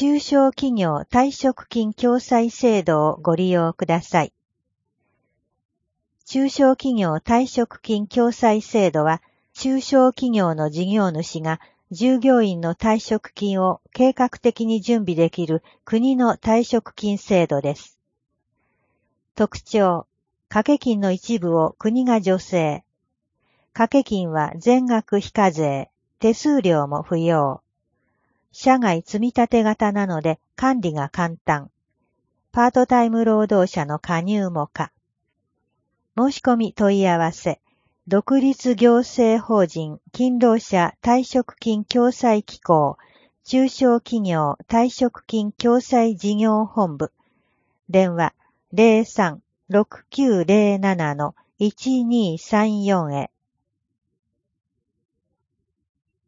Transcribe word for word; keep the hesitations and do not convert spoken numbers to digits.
中小企業退職金共済制度をご利用ください。中小企業退職金共済制度は、中小企業の事業主が従業員の退職金を計画的に準備できる国の退職金制度です。特徴、掛け金の一部を国が助成。掛け金は全額非課税、手数料も不要。社外積立型なので管理が簡単。パートタイム労働者の加入も可。申し込み問い合わせ。独立行政法人勤労者退職金共済機構中小企業退職金共済事業本部電話 ゼロさん ろくきゅうゼロなな いちにさんよん へ